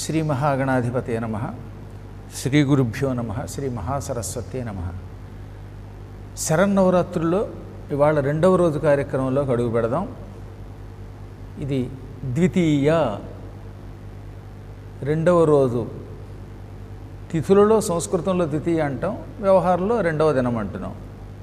శ్రీ మహాగణాధిపతే నమః. శ్రీ గురుభ్యో నమః. శ్రీ మహాసరస్వతే నమః. శరన్నవరాత్రుల్లో ఇవాళ రెండవ రోజు కార్యక్రమంలోకి అడుగు పెడదాం. ఇది ద్వితీయ రెండవ రోజు. తిథులలో సంస్కృతంలో ద్వితీయ అంటాం, వ్యవహారంలో రెండవ దినం అంటున్నాం.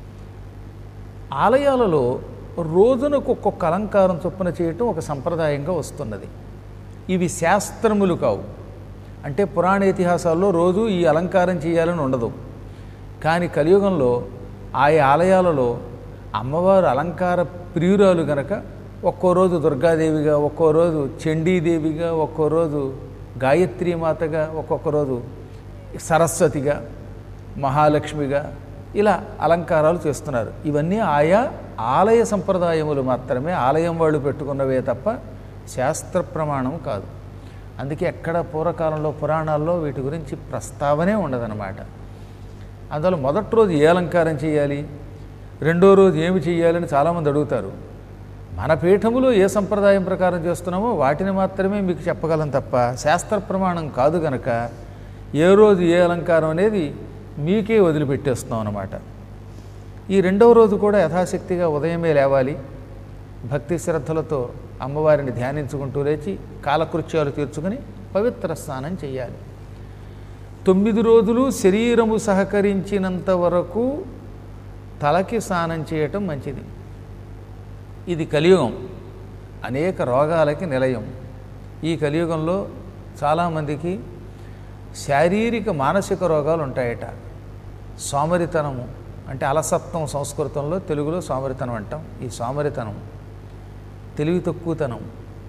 ఆలయాలలో రోజునకు ఒక్కొక్క అలంకారం చొప్పున చేయటం ఒక సంప్రదాయంగా వస్తున్నది. ఇవి శాస్త్రములు కావు. అంటే పురాణ ఇతిహాసాల్లో రోజు ఈ అలంకారం చేయాలని ఉండదు. కానీ కలియుగంలో ఆయా ఆలయాలలో అమ్మవారు అలంకార ప్రియురాలు గనక ఒక్కో రోజు దుర్గాదేవిగా, ఒక్కో రోజు చండీదేవిగా, ఒక్కో రోజు గాయత్రీమాతగా, ఒక్కొక్క రోజు సరస్వతిగా, మహాలక్ష్మిగా ఇలా అలంకారాలు చేస్తున్నారు. ఇవన్నీ ఆయా ఆలయ సంప్రదాయములు మాత్రమే, ఆలయం వాళ్ళు పెట్టుకున్నవే తప్ప శాస్త్ర ప్రమాణం కాదు. అందుకే ఎక్కడ పూర్వకాలంలో పురాణాల్లో వీటి గురించి ప్రస్తావనే ఉండదన్నమాట. అందువల్ల మొదటి రోజు ఏ అలంకారం చేయాలి, రెండో రోజు ఏమి చేయాలని చాలామంది అడుగుతారు. మన పీఠములో ఏ సంప్రదాయం ప్రకారం చేస్తున్నామో వాటిని మాత్రమే మీకు చెప్పగలం తప్ప శాస్త్ర ప్రమాణం కాదు గనక ఏ రోజు ఏ అలంకారం అనేది మీకే వదిలిపెట్టేస్తున్నాం అన్నమాట. ఈ రెండవ రోజు కూడా యథాశక్తిగా ఉదయమే లేవాలి. భక్తి శ్రద్ధలతో అమ్మవారిని ధ్యానించుకుంటూ లేచి కాలకృత్యాలు తీర్చుకుని పవిత్ర స్నానం చేయాలి. 9 రోజులు శరీరము సహకరించినంత వరకు తలకి స్నానం చేయటం మంచిది. ఇది కలియుగం, అనేక రోగాలకి నిలయం. ఈ కలియుగంలో చాలామందికి శారీరక మానసిక రోగాలు ఉంటాయట. సోమరితనము అంటే అలసత్వం, సంస్కృతంలో, తెలుగులో సోమరితనం అంటాం. ఈ సోమరితనం, తెలివి తక్కువతనం,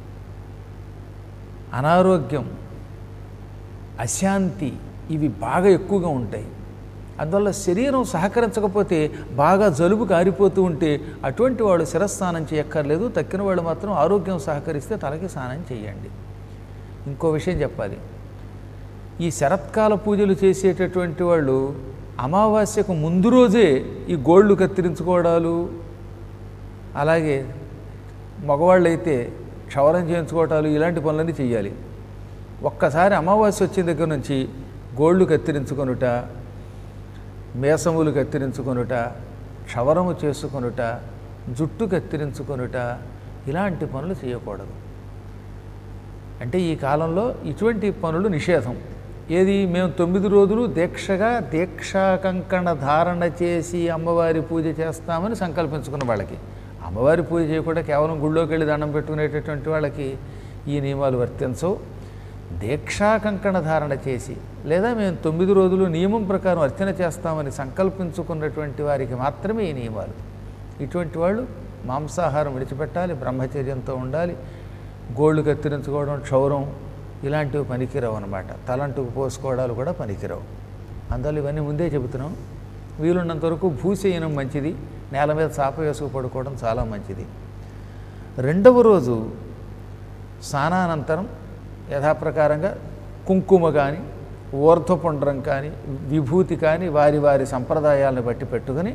అనారోగ్యం, అశాంతి ఇవి బాగా ఎక్కువగా ఉంటాయి. అందువల్ల శరీరం సహకరించకపోతే బాగా జలుబు కారిపోతూ ఉంటే అటువంటి వాళ్ళు శిరస్నానం చేయక్కర్లేదు. తక్కిన వాళ్ళు మాత్రం ఆరోగ్యం సహకరిస్తే తలకి స్నానం చేయండి. ఇంకో విషయం చెప్పాలి. ఈ శరత్కాల పూజలు చేసేటటువంటి వాళ్ళు అమావాస్యకు ముందు రోజే ఈ గోళ్ళు కత్తిరించుకోవడాలు, అలాగే మగవాళ్ళైతే క్షవరం చేయించుకోవటాలు, ఇలాంటి పనులన్నీ చేయాలి. ఒక్కసారి అమావాస్య వచ్చిన దగ్గర నుంచి గోళ్ళు కత్తిరించుకొనుట, మేసములు కత్తిరించుకొనుట, క్షవరము చేసుకొనుట, జుట్టు కత్తిరించుకొనుట ఇలాంటి పనులు చేయకూడదు. అంటే ఈ కాలంలో ఇటువంటి పనులు నిషేధం. ఏది, మేము 9 రోజులు దీక్షా కంకణ ధారణ చేసి అమ్మవారి పూజ చేస్తామని సంకల్పించుకున్న వాళ్ళకి, అమ్మవారి పూజ చేయకుండా కేవలం గుళ్ళోకి వెళ్ళి దండం పెట్టుకునేటటువంటి వాళ్ళకి ఈ నియమాలు వర్తించవు. దీక్షా కంకణ ధారణ చేసి లేదా మేము 9 రోజులు నియమం ప్రకారం అర్చన చేస్తామని సంకల్పించుకున్నటువంటి వారికి మాత్రమే ఈ నియమాలు. ఇటువంటి వాళ్ళు మాంసాహారం విడిచిపెట్టాలి, బ్రహ్మచర్యంతో ఉండాలి. గోళ్ళు కత్తిరించుకోవడం, క్షౌరం ఇలాంటివి పనికిరావు అన్నమాట. తలంటుకు పోసుకోవడాలు కూడా పనికిరావు. అందువల్ల ఇవన్నీ ముందే చెబుతున్నాం. వీలున్నంత వరకు భూసేయనం మంచిది, నేల మీద చాప వేసుకు పడుకోవడం చాలా మంచిది. రెండవ రోజు స్నానానంతరం యథాప్రకారంగా కుంకుమ కానీ, ఊర్ధ్వపుండ్రం కానీ, విభూతి కానీ వారి వారి సంప్రదాయాలను బట్టి పెట్టుకుని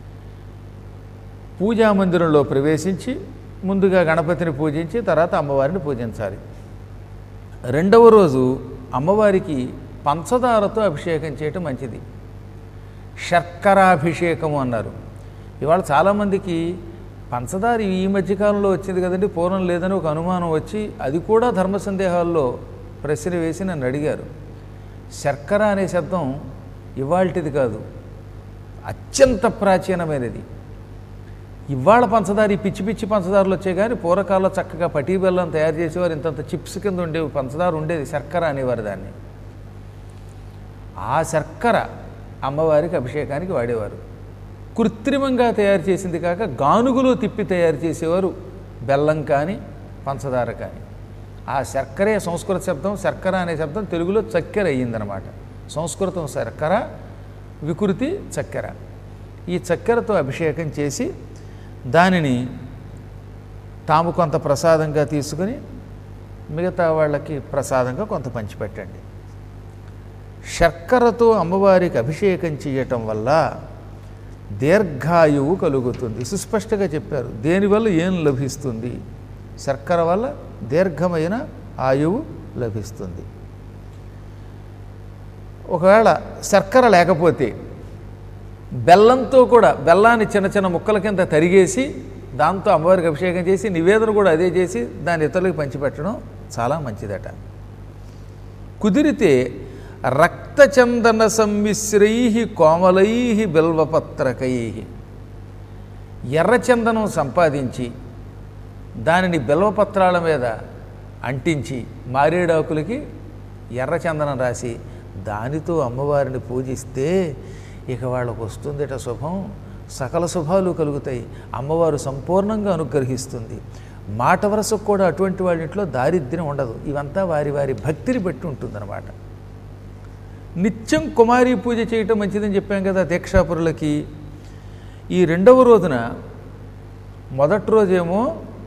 పూజామందిరంలో ప్రవేశించి ముందుగా గణపతిని పూజించి తర్వాత అమ్మవారిని పూజించాలి. రెండవ రోజు అమ్మవారికి పంచదారతో అభిషేకం చేయటం మంచిది. శర్కరాభిషేకము అన్నారు. ఇవాళ చాలామందికి పంచదార ఈ మధ్యకాలంలో వచ్చింది కదండి, పూర్వం లేదని ఒక అనుమానం వచ్చి అది కూడా ధర్మ సందేహాల్లో ప్రశ్న వేసి నన్ను అడిగారు. శర్కర అనే శబ్దం ఇవాల్టిది కాదు, అత్యంత ప్రాచీనమైనది. ఇవాళ పంచదార ఈ పిచ్చి పిచ్చి పంచదారలు వచ్చాయి, కానీ పూర్వకాలంలో చక్కగా పటీ బెల్లం తయారు చేసేవారు. ఇంతంత చిప్స్ కింద ఉండేవి, పంచదార ఉండేది, శర్కర అనేవారు దాన్ని. ఆ శర్కర అమ్మవారికి అభిషేకానికి వాడేవారు. కృత్రిమంగా తయారు చేసింది కాక గానుగులో తిప్పి తయారు చేసేవారు, బెల్లం కానీ పంచదార కానీ. ఆ శర్కరే సంస్కృత శబ్దం. శర్కర అనే శబ్దం తెలుగులో చక్కెర అయ్యిందనమాట. సంస్కృతం శర్కర, వికృతి చక్కెర. ఈ చక్కెరతో అభిషేకం చేసి దానిని తాము కొంత ప్రసాదంగా తీసుకుని మిగతా వాళ్ళకి ప్రసాదంగా కొంత పంచిపెట్టండి. శర్కరతో అమ్మవారికి అభిషేకం చేయటం వల్ల దీర్ఘాయువు కలుగుతుంది. సుస్పష్టంగా చెప్పారు దేనివల్ల ఏం లభిస్తుంది. శర్కర వల్ల దీర్ఘమైన ఆయువు లభిస్తుంది. ఒకవేళ శర్కర లేకపోతే బెల్లంతో కూడా బెల్లాన్ని చిన్న చిన్న ముక్కల కింద తరిగేసి దాంతో అమ్మవారికి అభిషేకం చేసి నివేదన కూడా అదే చేసి దాన్ని ఇతరులకు పంచిపెట్టడం చాలా మంచిదట. కుదిరితే రక్తచందన సమ్మిశ్రై కోమలై బిల్వపత్రకై ఎర్రచందనం సంపాదించి దానిని బిల్వపత్రాల మీద అంటించి మారేడాకులకి ఎర్రచందనం రాసి దానితో అమ్మవారిని పూజిస్తే ఇక వాళ్ళకు వస్తుందట శుభం, సకల శుభాలు కలుగుతాయి, అమ్మవారు సంపూర్ణంగా అనుగ్రహిస్తుంది. మాట వరసకు కూడా అటువంటి వాళ్ళ ఇంట్లో దారిద్ర్యం ఉండదు. ఇవంతా వారి వారి భక్తిని బట్టి ఉంటుందన్నమాట. నిత్యం కుమారీ పూజ చేయటం మంచిదని చెప్పాం కదా దీక్షాపురులకి. ఈ రెండవ రోజున మొదటి రోజేమో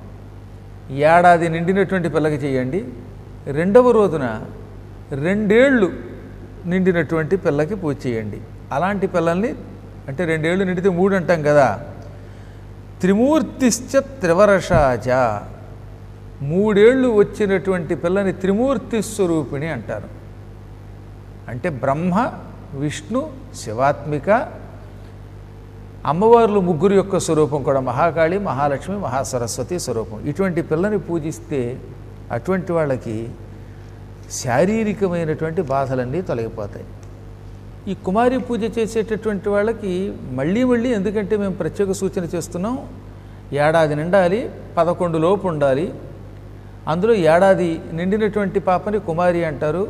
ఏడాది నిండినటువంటి పిల్లకి చేయండి, రెండవ రోజున 2 ఏళ్ళు నిండినటువంటి పిల్లకి పూజ చేయండి. అలాంటి పిల్లల్ని అంటే 2 ఏళ్ళు నిండితే 3 అంటాం కదా, త్రిమూర్తిశ్చ త్రివరషాచ 3 ఏళ్ళు వచ్చినటువంటి పిల్లని త్రిమూర్తి స్వరూపిణి అంటారు. అంటే బ్రహ్మ, విష్ణు, శివాత్మిక అమ్మవార్లు ముగ్గురు యొక్క స్వరూపం కూడా మహాకాళి, మహాలక్ష్మి, మహాసరస్వతి స్వరూపం. ఇటువంటి పిల్లని పూజిస్తే అటువంటి వాళ్ళకి శారీరకమైనటువంటి బాధలన్నీ తొలగిపోతాయి. ఈ కుమారి పూజ చేసేటటువంటి వాళ్ళకి మళ్ళీ ఎందుకంటే మేము ప్రత్యేక సూచన చేస్తున్నాం, ఏడాది నిండాలి, 11 లోపు ఉండాలి. అందులో ఏడాది నిండినటువంటి పాపని కుమారి అంటారు.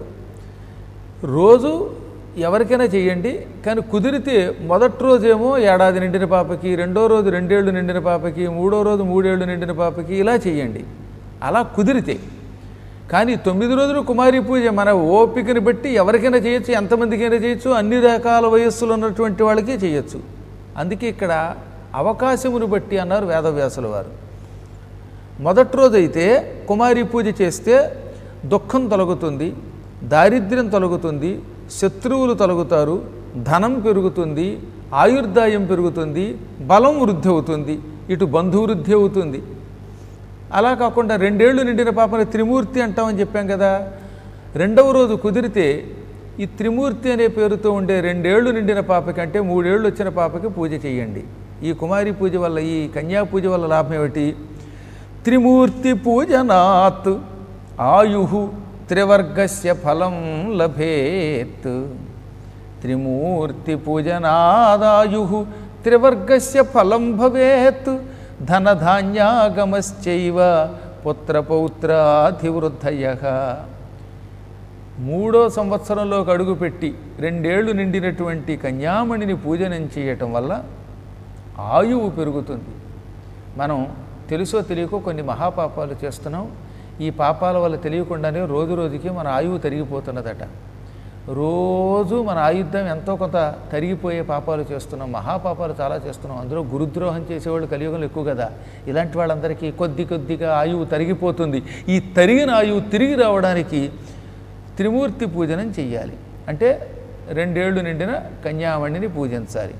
రోజు ఎవరికైనా చేయండి, కానీ కుదిరితే మొదటి రోజేమో ఏడాది నిండిన పాపకి, రెండో రోజు 2 ఏళ్ళు నిండిన పాపకి, మూడో రోజు 3 ఏళ్ళు నిండిన పాపకి ఇలా చేయండి అలా కుదిరితే. కానీ 9 రోజులు కుమారి పూజ మన ఓపికని బట్టి ఎవరికైనా చేయొచ్చు, ఎంతమందికైనా చేయొచ్చు, అన్ని రకాల వయస్సులు ఉన్నటువంటి వాళ్ళకి చేయొచ్చు. అందుకే ఇక్కడ అవకాశమును బట్టి అన్నారు వేదవ్యాసుల వారు. మొదటి రోజు అయితే కుమారి పూజ చేస్తే దుఃఖం తొలగుతుంది, దారిద్ర్యం తొలగుతుంది, శత్రువులు తొలగుతారు, ధనం పెరుగుతుంది, ఆయుర్దాయం పెరుగుతుంది, బలం వృద్ధి అవుతుంది, ఇటు బంధువృద్ధి అవుతుంది. అలా కాకుండా 2 ఏళ్ళు నిండిన పాపని త్రిమూర్తి అంటామని చెప్పాం కదా. రెండవ రోజు కుదిరితే ఈ త్రిమూర్తి అనే పేరుతో ఉండే 2 ఏళ్ళు నిండిన పాపకి అంటే 3 ఏళ్ళు వచ్చిన పాపకి పూజ చేయండి. ఈ కుమారి పూజ వల్ల, ఈ కన్యా పూజ వల్ల లాభం ఏమిటి? త్రిమూర్తి పూజనాత్ ఆయు త్రివర్గస్య ఫలం లభేత్. త్రిమూర్తి పూజనాదాయు త్రివర్గస్య ఫలం భవేత్. ధనధాన్యాగమశ్చైవ పుత్రపౌత్రాధివృద్ధయః. 3వ సంవత్సరంలోకి అడుగుపెట్టి 2 ఏళ్ళు నిండినటువంటి కన్యామణిని పూజనం చేయటం వల్ల ఆయువు పెరుగుతుంది. మనం తెలుసో తెలియకో కొన్ని మహాపాపాలు చేస్తున్నాం. ఈ పాపాల వల్ల తెలియకుండానే రోజు రోజుకి మన ఆయువు తరిగిపోతున్నదట. రోజు మన ఆయుద్ధం ఎంతో కొంత తరిగిపోయే పాపాలు చేస్తున్నాం, మహాపాపాలు చాలా చేస్తున్నాం. అందులో గురుద్రోహం చేసేవాళ్ళు కలియుగంలో ఎక్కువ కదా. ఇలాంటి వాళ్ళందరికీ కొద్దిగా ఆయువు తరిగిపోతుంది. ఈ తరిగిన ఆయువు తిరిగి రావడానికి త్రిమూర్తి పూజనం చెయ్యాలి. అంటే 2 ఏళ్ళు నిండిన కన్యామణిని పూజించాలి.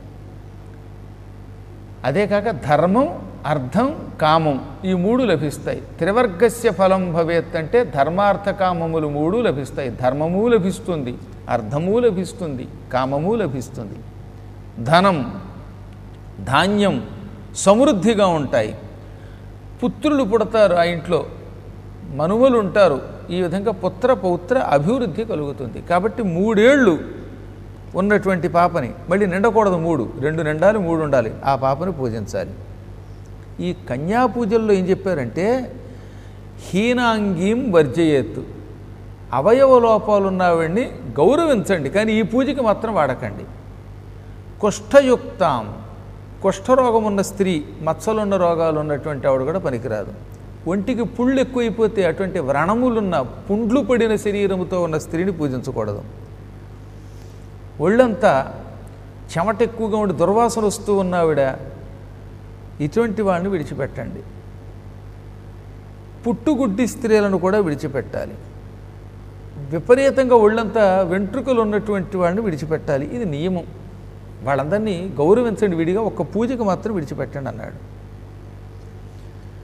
అదే కాక ధర్మం, అర్థం, కామం ఈ 3 లభిస్తాయి. త్రివర్గస్య ఫలం భవేత్ అంటే ధర్మార్థ కామములు 3 లభిస్తాయి. ధర్మము లభిస్తుంది, అర్థము లభిస్తుంది, కామము లభిస్తుంది. ధనం, ధాన్యం సమృద్ధిగా ఉంటాయి. పుత్రులు పుడతారు, ఆ ఇంట్లో మనుమలు ఉంటారు. ఈ విధంగా పుత్ర పౌత్ర అభివృద్ధి కలుగుతుంది. కాబట్టి 3 ఏళ్ళు ఉన్నటువంటి పాపని మళ్ళీ నిండకూడదు, 2 నిండాలి, 3 ఉండాలి, ఆ పాపని పూజించాలి. ఈ కన్యా పూజల్లో ఏం చెప్పారంటే హీనాంగీం వర్జయేత్తు, అవయవ లోపాలున్నవాడిని గౌరవించండి, కానీ ఈ పూజకి మాత్రం వాడకండి. కుష్ఠయుక్తాం, కుష్ఠరోగం ఉన్న స్త్రీ, మచ్చలున్న రోగాలు ఉన్నటువంటి ఆవిడ కూడా పనికిరాదు. ఒంటికి పుళ్ళు ఎక్కువైపోతే అటువంటి వ్రణములున్న పుండ్లు పడిన శరీరముతో ఉన్న స్త్రీని పూజించకూడదు. ఒళ్ళంతా చెమట ఎక్కువగా ఉండి దుర్వాసన వస్తూ ఉన్నావిడ, ఇటువంటి వాళ్ళని విడిచిపెట్టండి. పుట్టుగుడ్డి స్త్రీలను కూడా విడిచిపెట్టాలి. విపరీతంగా ఒళ్ళంతా వెంట్రుకలు ఉన్నటువంటి వాళ్ళని విడిచిపెట్టాలి. ఇది నియమం. వాళ్ళందరినీ గౌరవించండి, విడిగా ఒక్క పూజకు మాత్రం విడిచిపెట్టండి అన్నాడు.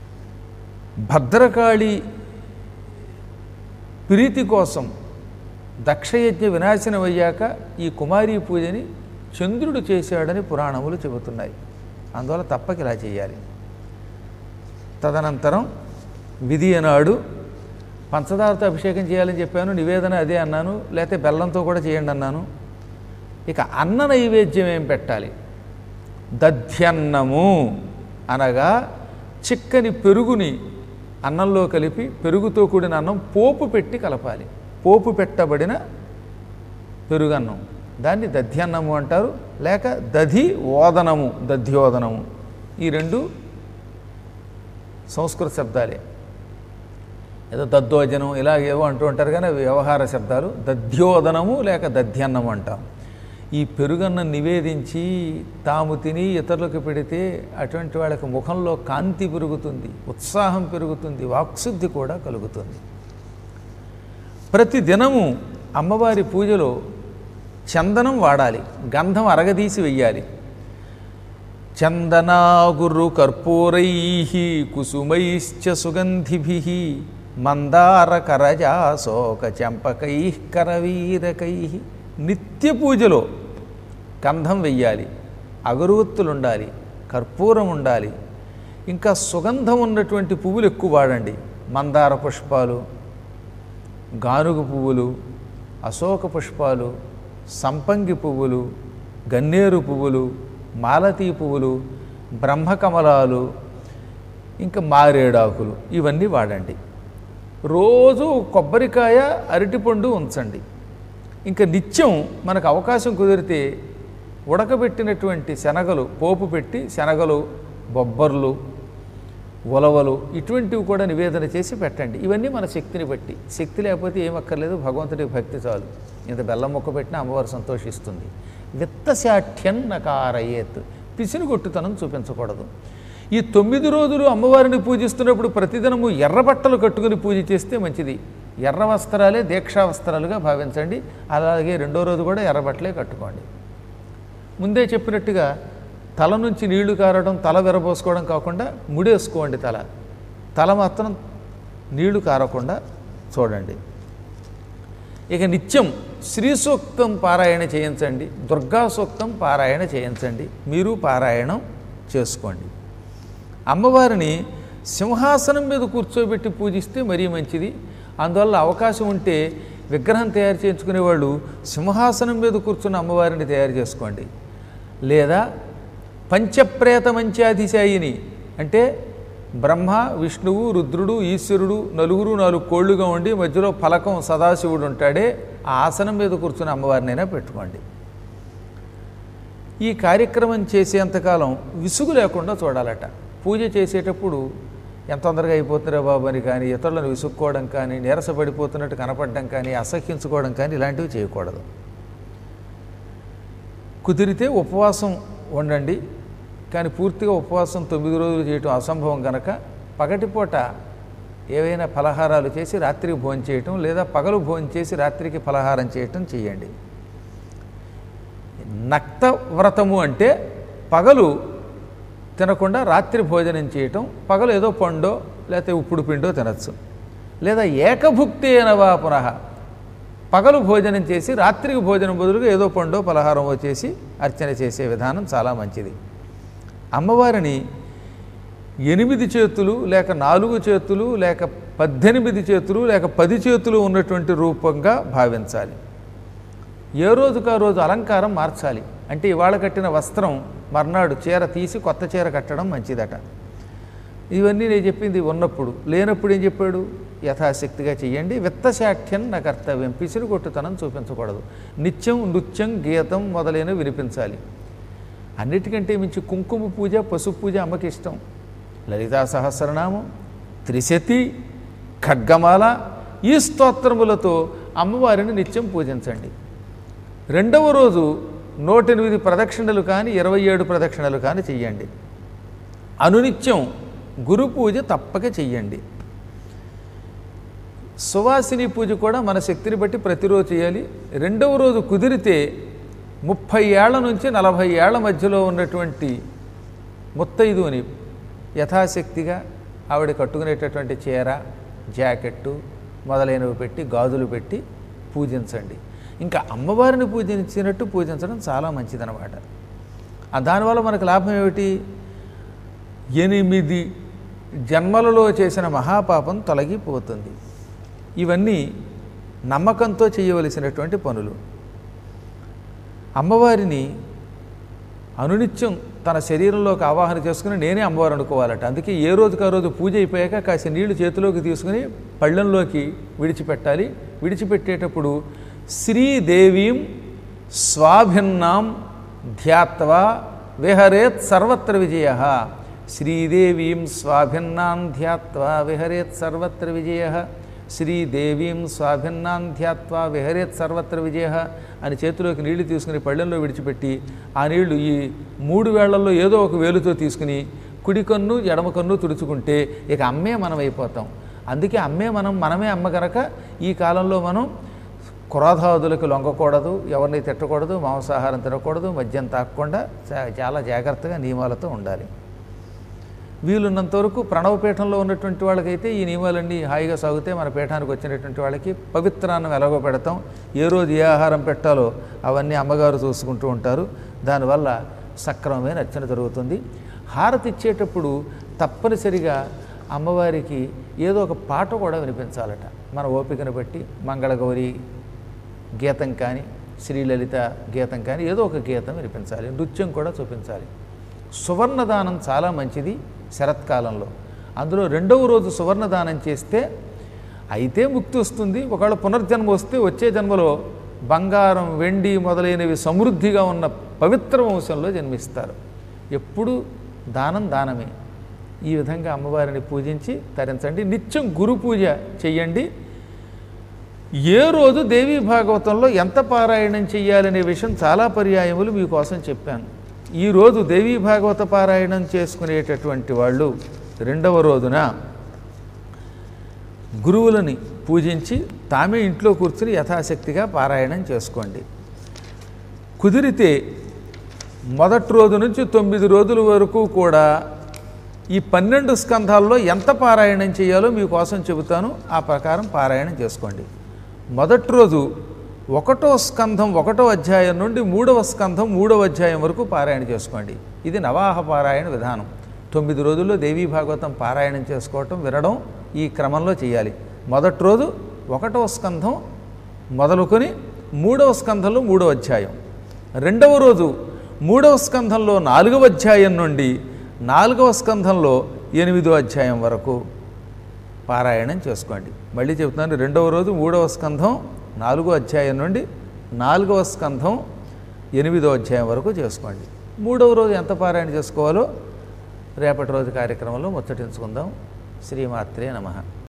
భద్రకాళి ప్రీతి కోసం దక్షయజ్ఞ వినాశనం అయ్యాక ఈ కుమారీ పూజని చంద్రుడు చేశాడని పురాణములు చెబుతున్నాయి. అందువల్ల తప్పక ఇలా చేయాలి. తదనంతరం విధి అనాడు పంచదారతో అభిషేకం చేయాలని చెప్పాను, నివేదన అదే అన్నాను, లేకపోతే బెల్లంతో కూడా చేయండి అన్నాను. ఇక అన్న నైవేద్యం ఏం పెట్టాలి? దధ్యన్నము అనగా చిక్కని పెరుగుని అన్నంలో కలిపి పెరుగుతో కూడిన అన్నం పోపు పెట్టి కలపాలి. పోపు పెట్టబడిన పెరుగన్నం, దాన్ని దధ్యన్నము అంటారు, లేక దధి ఓదనము, దధ్యోదనము. ఈ రెండు సంస్కృత శబ్దాలే. ఏదో దద్దోజనం ఇలా ఏవో అంటూ ఉంటారు కానీ వ్యవహార శబ్దాలు. దధ్యోదనము లేక దధ్యన్నము అంటాం. ఈ పెరుగన్నం నివేదించి తాము తిని ఇతరులకు పెడితే అటువంటి వాళ్ళకి ముఖంలో కాంతి పెరుగుతుంది, ఉత్సాహం పెరుగుతుంది, వాక్శుద్ధి కూడా కలుగుతుంది. ప్రతి దినము అమ్మవారి పూజలో చందనం వాడాలి, గంధం అరగదీసి వెయ్యాలి. చందనాగురు కర్పూరై కుసుమైశ్చ సుగంధిభిః మందార కరజాశోక చంపకై కరవీరకై. నిత్య పూజలో గంధం వెయ్యాలి, అగరువత్తులు ఉండాలి, కర్పూరం ఉండాలి, ఇంకా సుగంధం ఉన్నటువంటి పువ్వులు ఎక్కువ వాడండి. మందార పుష్పాలు, గానుగ పువ్వులు, అశోక పుష్పాలు, సంపంగి పువ్వులు, గన్నేరు పువ్వులు, మాలతీ పువ్వులు, బ్రహ్మకమలాలు, ఇంకా మారేడాకులు, ఇవన్నీ వాడండి. రోజు కొబ్బరికాయ అరటిపండు ఉంచండి. ఇంకా నిత్యం మనకు అవకాశం కుదిరితే ఉడకబెట్టినటువంటి శనగలు పోపు పెట్టి, శనగలు, బొబ్బర్లు, ఉలవలు ఇటువంటివి కూడా నివేదన చేసి పెట్టండి. ఇవన్నీ మన శక్తిని బట్టి. శక్తి లేకపోతే ఏమక్కర్లేదు, భగవంతుడికి భక్తి చాలు. ఇంత బెల్లం మొక్క పెట్టినా అమ్మవారు సంతోషిస్తుంది. విత్తశాఠ్యం నకారయేత్, పిసినిగొట్టుతనం చూపించకూడదు. ఈ 9 రోజులు అమ్మవారిని పూజిస్తున్నప్పుడు ప్రతిదినము ఎర్ర బట్టలు కట్టుకుని పూజ చేస్తే మంచిది. ఎర్ర వస్త్రాలే దీక్షా వస్త్రాలుగా భావించండి. అలాగే 2వ రోజు కూడా ఎర్ర బట్టలే కట్టుకోండి. ముందే చెప్పినట్టుగా తల నుంచి నీళ్లు కారడం, తల విరబోసుకోవడం కాకుండా ముడేసుకోండి. తల మాత్రం నీళ్లు కారకుండా చూడండి. ఇక నిత్యం శ్రీ సూక్తం పారాయణ చేయించండి, దుర్గా సూక్తం పారాయణ చేయించండి. మీరు పారాయణం చేసుకోండి. అమ్మవారిని సింహాసనం మీద కూర్చోబెట్టి పూజిస్తే మరీ మంచిది. అందువల్ల అవకాశం ఉంటే విగ్రహం తయారు చేయించుకునేవాళ్ళు సింహాసనం మీద కూర్చున్న అమ్మవారిని తయారు చేసుకోండి. లేదా పంచప్రేత మంచాధిశాయిని అంటే బ్రహ్మ, విష్ణువు, రుద్రుడు, ఈశ్వరుడు నలుగురు 4 కోళ్లుగా ఉండి మధ్యలో ఫలకం సదాశివుడు ఉంటాడే, ఆ ఆసనం మీద కూర్చున్న అమ్మవారినైనా పెట్టుకోండి. ఈ కార్యక్రమం చేసేంతకాలం విసుగు లేకుండా చూడాలట. పూజ చేసేటప్పుడు ఎంత తొందరగా అయిపోతున్నారా బాబు అని కానీ, ఇతరులను విసుక్కోవడం కానీ, నీరసపడిపోతున్నట్టు కనపడడం కానీ, అసహ్యించుకోవడం కానీ ఇలాంటివి చేయకూడదు. కుదిరితే ఉపవాసం ఉండండి, కానీ పూర్తిగా ఉపవాసం 9 రోజులు చేయటం అసంభవం కనుక పగటిపూట ఏవైనా ఫలహారాలు చేసి రాత్రికి భోజనం చేయటం, లేదా పగలు భోజనం చేసి రాత్రికి ఫలహారం చేయటం చేయండి. నక్త వ్రతము అంటే పగలు తినకుండా రాత్రి భోజనం చేయటం, పగలు ఏదో పండో లేకపోతే ఉప్పుడు పిండో తినచ్చు. లేదా ఏకభుక్తేనవా పునః, పగలు భోజనం చేసి రాత్రికి భోజనం బదులుగా ఏదో పండో పలహారమో చేసి అర్చన చేసే విధానం చాలా మంచిది. అమ్మవారిని 8 చేతులు లేక 4 చేతులు లేక 18 చేతులు లేక 10 చేతులు ఉన్నటువంటి రూపంగా భావించాలి. ఏ రోజుకు ఆ రోజు అలంకారం మార్చాలి. అంటే ఇవాళ కట్టిన వస్త్రం మర్నాడు చీర తీసి కొత్త చీర కట్టడం మంచిదట. ఇవన్నీ నేను చెప్పింది ఉన్నప్పుడు. లేనప్పుడు ఏం చెప్పాడు? యథాశక్తిగా చెయ్యండి. విత్తశాఠ్యం నా కర్తవ్యం, పిసిరుగొట్టుతనం చూపించకూడదు. నిత్యం నృత్యం, గీతం మొదలైనవి వినిపించాలి. అన్నిటికంటే మించి కుంకుమ పూజ, పసుపు పూజ అమ్మకి ఇష్టం. లలితా సహస్రనామం, త్రిశతి, ఖడ్గమాల ఈ స్తోత్రములతో అమ్మవారిని నిత్యం పూజించండి. 2వ రోజు 108 ప్రదక్షిణలు కానీ 27 ప్రదక్షిణలు కానీ చెయ్యండి. అనునిత్యం గురు పూజ తప్పక చెయ్యండి. సువాసిని పూజ కూడా మన శక్తిని బట్టి ప్రతిరోజు చేయాలి. 2వ రోజు కుదిరితే 30 ఏళ్ల నుంచి 40 ఏళ్ల మధ్యలో ఉన్నటువంటి ముత్తైదుని యథాశక్తిగా ఆవిడ కట్టుకునేటటువంటి చీర, జాకెట్టు మొదలైనవి పెట్టి, గాజులు పెట్టి పూజించండి. ఇంకా అమ్మవారిని పూజించినట్టు పూజించడం చాలా మంచిదన్నమాట. దానివల్ల మనకు లాభం ఏమిటి? 8 జన్మలలో చేసిన మహాపాపం తొలగిపోతుంది. ఇవన్నీ నమ్మకంతో చేయవలసినటువంటి పనులు. అమ్మవారిని అనునిత్యం తన శరీరంలోకి ఆవాహన చేసుకుని నేనే అమ్మవారు అనుకోవాలట. అందుకే ఏ రోజుకి ఆ రోజు పూజ అయిపోయాక కాసి నీళ్లు చేతిలోకి తీసుకుని పళ్ళెంలోకి విడిచిపెట్టాలి. విడిచిపెట్టేటప్పుడు శ్రీదేవీం స్వాభిన్నాం ధ్యాత్వా విహరేత్ సర్వత్ర విజయ. శ్రీదేవీం స్వాభిన్నాం ధ్యాత్వా విహరేత్ సర్వత్ర విజయ. శ్రీదేవీం స్వాభిన్నాం ధ్యాత్వా విహరేత్ సర్వత్ర విజయ అని చేతిలోకి నీళ్లు తీసుకుని పళ్ళెంలో విడిచిపెట్టి ఆ నీళ్లు ఈ 3 వేళ్లలో ఏదో ఒక వేలుతో తీసుకుని కుడి కన్ను ఎడమ కన్ను తుడుచుకుంటే ఇక అమ్మే మనం అయిపోతాం. అందుకే అమ్మే మనమే అమ్మ కనుక ఈ కాలంలో మనం క్రోధాదులకు లొంగకూడదు, ఎవరిని తిట్టకూడదు, మాంసాహారం తినకూడదు, మద్యం తాగకుండా చాలా జాగ్రత్తగా నియమాలతో ఉండాలి. వీలున్నంత వరకు ప్రణవపీఠంలో ఉన్నటువంటి వాళ్ళకైతే ఈ నియమాలన్నీ హాయిగా సాగుతాయి. మన పీఠానికి వచ్చినటువంటి వాళ్ళకి పవిత్రాన్నం ఎలాగో పెడతాం, ఏ రోజు ఏ ఆహారం పెట్టాలో అవన్నీ అమ్మగారు చూసుకుంటూ ఉంటారు. దానివల్ల సక్రమమైన అర్చన జరుగుతుంది. హారతి ఇచ్చేటప్పుడు తప్పనిసరిగా అమ్మవారికి ఏదో ఒక పాట కూడా వినిపించాలట. మన ఓపికను బట్టి మంగళగౌరి గీతం కానీ శ్రీలలిత గీతం కానీ ఏదో ఒక గీతం వినిపించాలి. నృత్యం కూడా చూపించాలి. సువర్ణదానం చాలా మంచిది శరత్కాలంలో. అందులో 2వ రోజు సువర్ణదానం చేస్తే అయితే ముక్తి వస్తుంది. ఒకవేళ పునర్జన్మ వస్తే వచ్చే జన్మలో బంగారం వెండి మొదలైనవి సమృద్ధిగా ఉన్న పవిత్ర వంశంలో జన్మిస్తారు. ఎప్పుడు దానమే. ఈ విధంగా అమ్మవారిని పూజించి తరించండి. నిత్యం గురు పూజ చెయ్యండి. ఏ రోజు దేవీ భాగవతంలో ఎంత పారాయణం చెయ్యాలనే విషయం చాలా పర్యాయములు మీకోసం చెప్పాను. ఈరోజు దేవీ భాగవత పారాయణం చేసుకునేటటువంటి వాళ్ళు 2వ రోజున గురువులని పూజించి తామే ఇంట్లో కూర్చుని యథాశక్తిగా పారాయణం చేసుకోండి. కుదిరితే మొదటి రోజు నుంచి 9 రోజుల వరకు కూడా ఈ 12 స్కంధాల్లో ఎంత పారాయణం చేయాలో మీకోసం చెబుతాను. ఆ ప్రకారం పారాయణం చేసుకోండి. మొదటి రోజు 1వ స్కంధం 1వ అధ్యాయం నుండి 3వ స్కంధం 3వ అధ్యాయం వరకు పారాయణ చేసుకోండి. ఇది నవాహ పారాయణ విధానం. 9 రోజుల్లో దేవీ భాగవతం పారాయణం చేసుకోవటం, వినడం ఈ క్రమంలో చేయాలి. మొదటి రోజు 1వ స్కంధం మొదలుకొని 3వ స్కంధంలో 3వ అధ్యాయం, 2వ రోజు 3వ స్కంధంలో 4వ అధ్యాయం నుండి 4వ స్కంధంలో 8వ అధ్యాయం వరకు పారాయణం చేసుకోండి. మళ్ళీ చెబుతున్నాను, 2వ రోజు 3వ స్కంధం 4వ అధ్యాయం నుండి 4వ స్కంధం 8వ అధ్యాయం వరకు చేసుకోండి. 3వ రోజు ఎంత పారాయణ చేసుకోవాలో రేపటి రోజు కార్యక్రమంలో ముచ్చటించుకుందాం. శ్రీమాత్రే నమః.